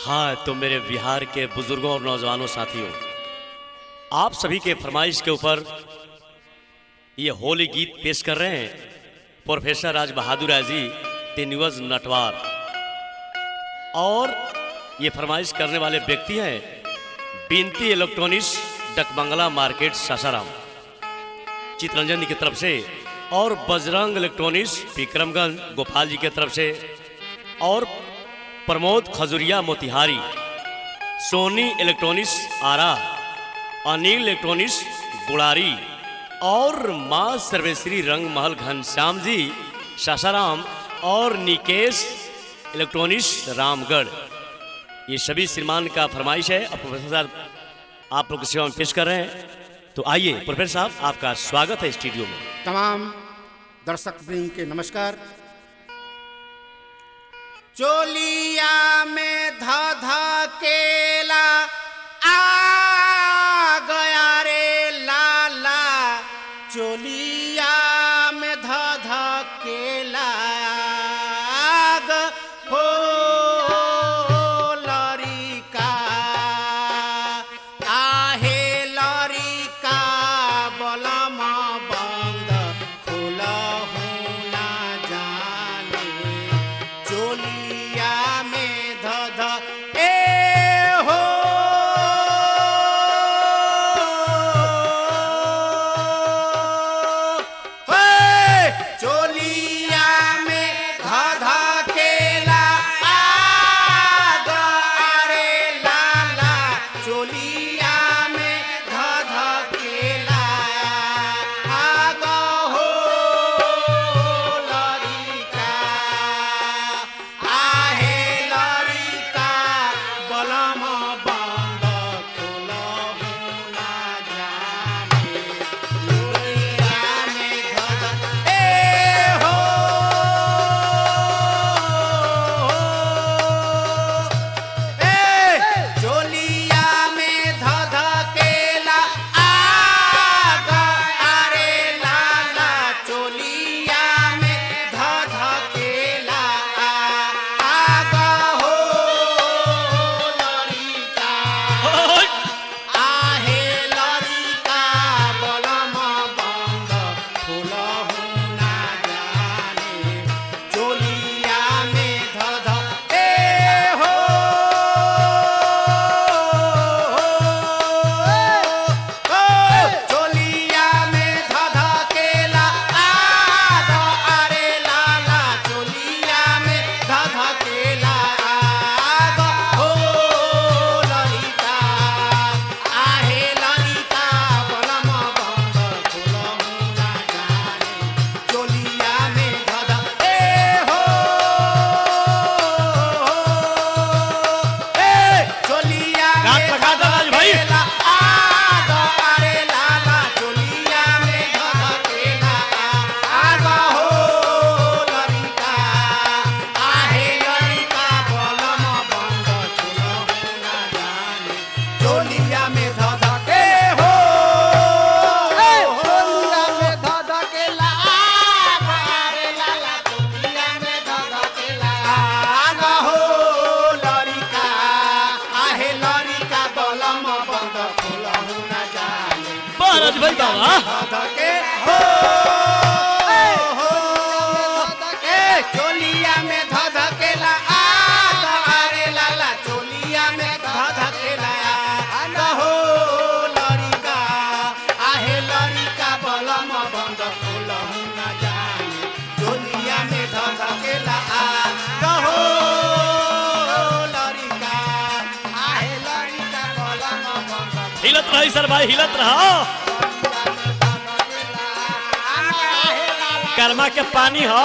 हाँ, तो मेरे बिहार के बुजुर्गों और नौजवानों साथियों, आप सभी के फरमाइश के ऊपर ये होली गीत पेश कर रहे हैं प्रोफेसर राज बहादुर आजी तेनिवज नटवार। और ये फरमाइश करने वाले व्यक्ति हैं बिनती इलेक्ट्रॉनिक्स डकबंगला मार्केट सासाराम चितरंजन की तरफ से, और बजरंग इलेक्ट्रॉनिक्स विक्रमगंज गोपाल जी की तरफ से, और Pramod Khajuria Motihari, Sony electronics Arrah, Anil electronics Gudari, और माँ सर्वेश्वरी रंग महल घनश्याम जी सासाराम, और निकेश इलेक्ट्रॉनिक्स रामगढ़। ये सभी श्रीमान का फरमाइश है। अब प्रोफेसर साहब आप लोग की सेवा में पेश कर रहे हैं, तो आइए प्रोफेसर साहब, आपका स्वागत है स्टूडियो में। तमाम दर्शक वृंद के नमस्कार। चोलिया में धा केला आ गया रे लाला, चोलिया में धा केला हो लरिका, आहे लरिका बलम बंद खोलहु ना जाने, चोलिया में ध ए हो चोलिया में ध केला आग अरे लाला, चोलिया में ध केला आग हो लरिका, आहे लरिका बलम बंद खोलहु ना जाने, चोलिया में ध ए हो चोलिया में ध केला आग अरे लाला, चोलिया में ध केला आग हो लरिका, आहे लरिका बलम बंद खोलहु ना जाने, चोलिया में ध ए हो चोलिया में ध केला आग अरे लाला, चोलिया में ध केला आग हो लरिका, आहे लरिका बलम बंद खोलहु ना जाने, चोलिया में ध ए हो चोलिया गात में लगा दो राज भाई। केला आग अरे लाला, चोलिया में ध केला आग हो लरिका, आहे लरिका बलम बंद खोलहु ना जाने, चोलिया में ध के हो चोलिया में ध केला आग अरे लाला, चोलिया में ध केला आग हो लरिका, आहे लरिका बलम बंद खोलहु ना जाने, महाराज भाई बाबा धके हो चोलिया में धकेला आग अरे लाला, चोलिया में धकेला आग हो लरिका, आहे लरिका बलम बंद खोलहु ना जाने, चोलिया में धकेला आग हो लरिका, आहे लरिका बलम बंद हिलत रही सर भाई, हिलत रहा। कर्मा के पानी हो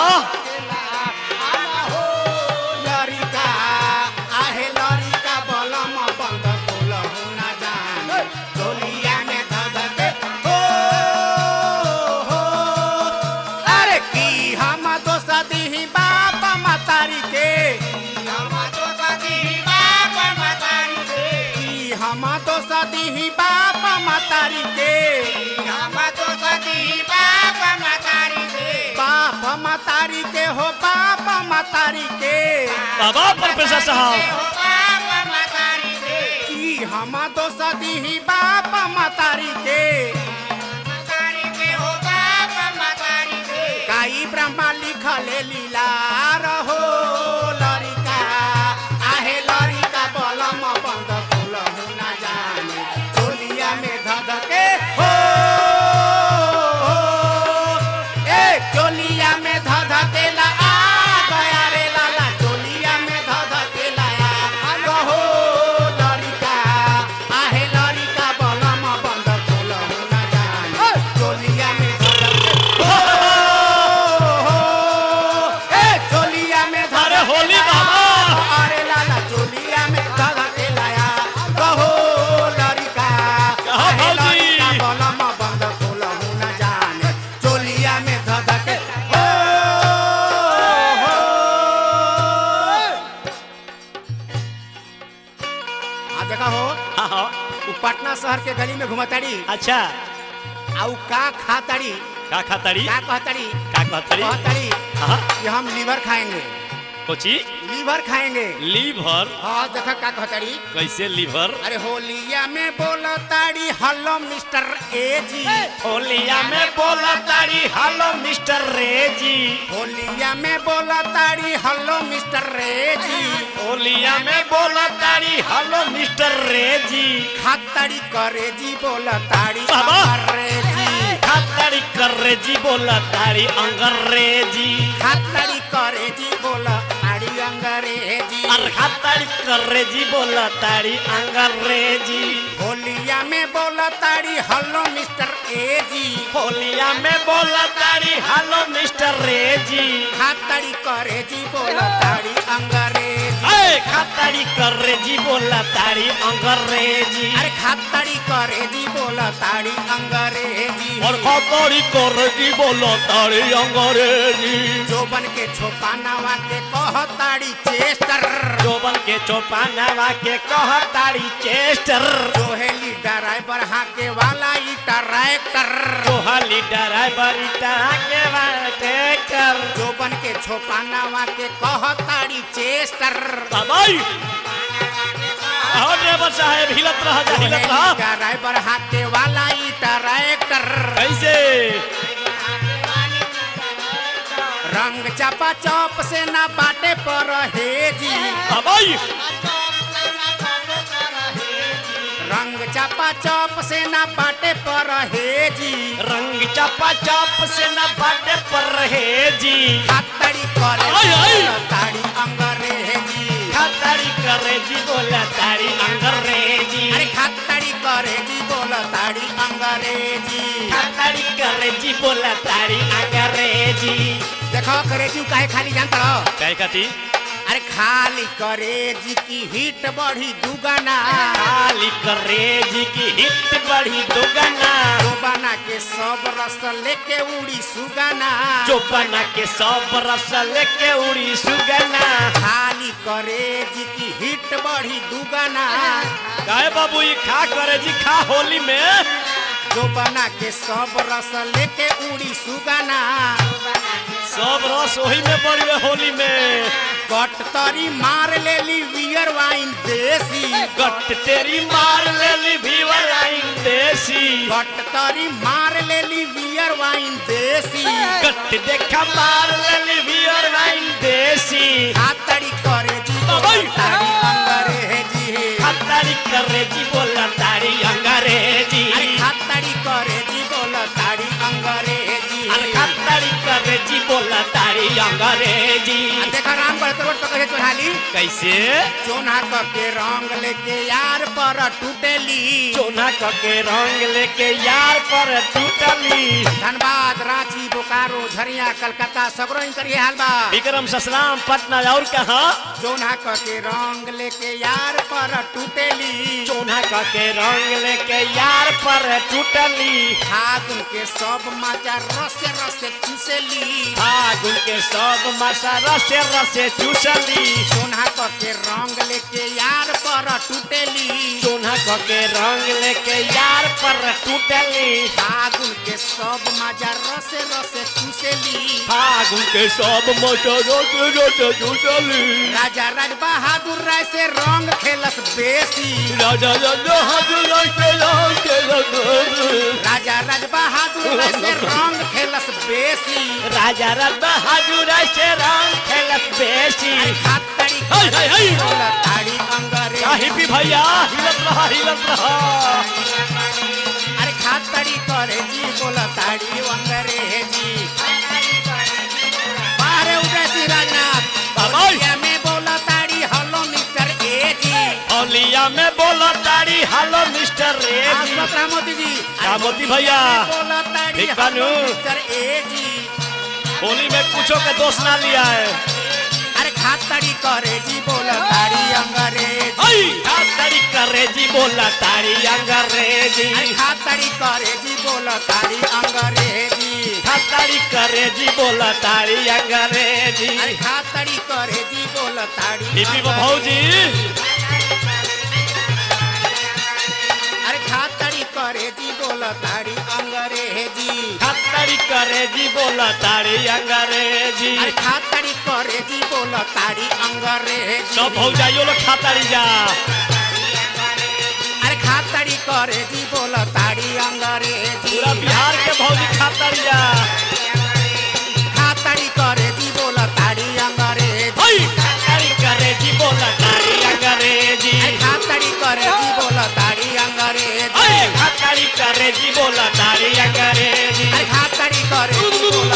लरिका, आहे लरिका बलम बंद खोलहु ना जाने, चोलिया में धके हो अरे की हम दोष दीही बाप मतारी के, हम दोष दीही बाप मतारी के, की हम दोष दीही बाप मतारी के, हम दोष दीही बाप मतारी के, बाप मतारी के हो बाप मतारी के बाबा प्रोफेसर साहब। हम दोष दी बाप मतारी के काई ब्रह्मा लिखले लीला रहो लरिका आहे लरिका बलम बंद फूल ना जाने चोलिया में धधके हो ए चोलिया में धधकेला आ गया रे लाला चोलिया में धधकेला आ गहो लरिका आहे लरिका बलम बंद फूल ना जाने चोलिया में होली बाबा अरे लाला चोलिया में धागा के लाया कहो लरिका कहो भौजी बलम बंद खोल न जाने चोलिया में धागा के हो हाँ देखा हो हाँ उ पटना शहर के गली में घुमताड़ी अच्छा आउ का खाताड़ी का खाताड़ी का कहताड़ी का कहताड़ी कहताड़ी हाँ कि हम लीवर खाएंगे कोची लीवर खाएंगे लीवर हाँ देखा का कहताड़ी कैसे लीवर अरे होलिया में बोला ताड़ी हेलो मिस्टर एजी होलिया में बोला ताड़ी हेलो मिस्टर रेजी होलिया में बोला ताड़ी हेलो मिस्टर रेजी होलिया में बोला ताड़ी हेलो मिस्टर रेजी खाताड़ी करेजी बोला ताड़ी बाबा। अंग्रेजी खाताड़ी करेजी बोला ताड़ी अंग्रेजी खाताड़ी करेजी बोला ताड़ी अंग्रेजी अरे खाताड़ी करेजी बोला ताड़ी अंग्रेजी होलिया में बोला ताड़ी हेलो मिस्टर एजी होलिया में बोला ताड़ी हेलो मिस्टर रेजी खाताड़ी करेजी बोला ताड़ी अंग्रेजी ए खाताड़ी करेजी बोला ताड़ी अंग्रेजी अरे खाताड़ी करेजी बोला ताड़ी अंग्रेजी और खाताड़ी करेजी बोला ताड़ी अंग्रेजी जोबन के छोपानावा के कहताड़ी चेस्टर जोबन के चौपानावा के कहताड़ी चेस्टर जोहेली ड्राइवर हाके वाला ई ट्रैक्टर जोहाली ड्राइवर के बाटे कर जोबन के छोपानावा के कहताड़ी चेस्टर बाबाई और ड्राइवर साहब हिलत रहा जा हिलत रहा जोहेली ड्राइवर हाके वाला ई ट्रैक्टर कैसे रंग चापा चौप से ना बाटे पर हेजी बाबाई रंग चापा चौप से ना बाटे पर हेजी रंग चपा चौप से न बाटे पर रहेजी खाताड़ी करे आई, आई। ताड़ी अंग्रेजी खाताड़ी करेजी बोला ताड़ी अंग्रेजी अरे खाताड़ी करेजी बोला ताड़ी अंग्रेजी खाताड़ी करेजी बोला ताड़ी अंग्रेजी देखो करेजी काहे खाली जानता रहो काय कथी अरे खाली करेजी की हिट बढ़ी दुगना खाली करेजी की हिट बढ़ी दुगना जो बना के सब रस लेके उड़ी सुगना जो बना के सब रस लेके उड़ी सुगना खाली करेजी की हिट बढ़ी दुगना काय बाबू ये खा करेजी खा होली में जो बना के सब रस लेके उड़ी सुगना सब रस वही में पड़ी है होली में कटतरी मार लेली बियर वाइन देसी गट तेरी मार लेली भीवर लाइन देसी कटतरी मार लेली बियर वाइन देसी गट देखा मार लेली भीवर लाइन देसी खातड़ी करे जी बाबाई। ताड़ी अंग्रेजी खाताड़ी करेजी बोला ताड़ी अंग्रेजी अरे खातड़ी करे जी बोला ताड़ी अंग्रेजी अरे खाताड़ी करेजी बोला ताड़ी अंग्रेजी देखा राम बड़करोट तो कहे चढ़ाली कैसे चोना के रंग लेके यार पर टूटेली चोना के रंग लेके यार पर टूटली धनबाद रांची बोकारो झरिया कलकत्ता सगरो करिए हाल बा विक्रम ससराम पटना और कहा चोना के रंग लेके यार पर टूटेली चोना के रंग लेके यार पर टूटली फागुन के सब मजा रसे रसे चूसेली फागुन के सब मसा रसे रसे चूसली चोना के रंग लेके यार पर टूटेली चोना के रंग लेके यार पर टूटली फागुन के सब मजा रसे रसे चूसेली फागुन के सब मजा रोते रोते टूटली राजा राज बहादुर राय से रंग खेलस बेसी राजा राजा बहादुर राय से रंग खेलस राजा राज बहादुर राय से रंग खेलस बेसी राजा राज बहादुर राय से रंग खेलस बेसी खातड़ी ताड़ी अंगरे हिपी भैया हिलत रहा अरे खातड़ी करे जी बोला ताड़ी अंग्रेजी बाहरे उदय सिंह राजनाथ होलिया में बोला ताड़ी हेलो मिस्टर ए जी होलिया में बोला ताड़ी हेलो मिस्टर ए जी रामोती जी रामोती भैया बोला ताड़ी हेलो मिस्टर ए जी होली में कुछो का दोष ना लिया है अरे खातड़ी करे जी बोला ताड़ी अंग्रेजी खातड़ी करे जी बोला ताड़ी अंग्रेजी खातड़ी करे जी बोला ताड़ी अंग्रेजी खातड़ी करे जी बोला ताड़ी अंग्रेजी अरे खातड़ी करे जी बोला ताड़ी हिपी भौजी अरे खातड़ी करे जी बोला ताड़ी अंग्रेजी खातड़ी करे जी बोला ताड़ी अंग्रेजी अरे खातड़ी करे जी बोला ताड़ी अंग्रेजी सब भौजाइयो लोग खातड़ी जा अरे खातड़ी करे जी बोला ताड़ी अंग्रेजी पूरा बिहार के भौजी खातड़ी जा खातड़ी करे जी बोला ताड़ी अंग्रेजी खातड़ी करे जी बोला ताड़ी अंग्रेजी खातड़ी करे जी बोला ताड़ी अंग्रेजी खातड़ी करे जी बोला ताड़ी अंग्रेजी खातड़ी करे जी बोला